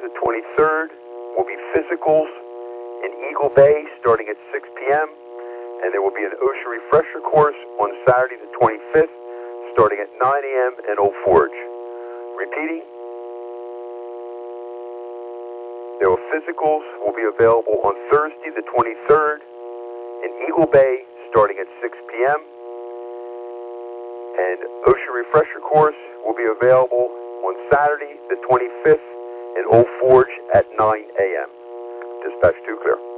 the 23rd will be physicals in Eagle Bay starting at 6 p.m. And there will be an ocean refresher course on Saturday the 25th starting at 9 a.m. in Old Forge. Repeating, their physicals will be available on Thursday the 23rd in Eagle Bay starting at 6 p.m. And ocean refresher course will be available on Saturday the 25th in Old Forge at 9 a.m. Dispatch 2 clear.